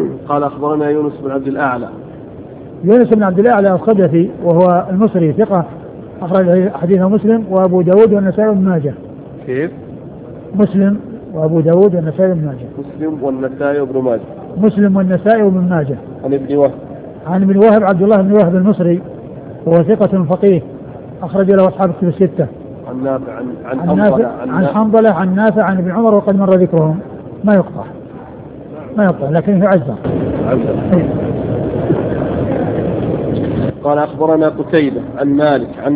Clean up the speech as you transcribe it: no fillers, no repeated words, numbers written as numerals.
قال أخبرنا يونس بن عبد الأعلى. يونس بن عبد الأعلى الخدفي وهو المصري ثقة أخرج حديثه مسلم وأبو داود والنسائي بن ماجه. كيف؟ مسلم وأبو داود والنسائي بن ماجه. مسلم والنسائي بن ماجه. مسلم والنسائي بن ماجه. عن ابن وهب. عن ابن وهب عبد الله بن وهب المصري وهو ثقة فقيه أخرج له أصحاب الكتب الستة. عن نافع عن حنظلة عن نافع عن ابن عمر وقد مر ذكرهم. ما يقطع لكن في عزة. قال أخبرنا قتيبة عن مالك عن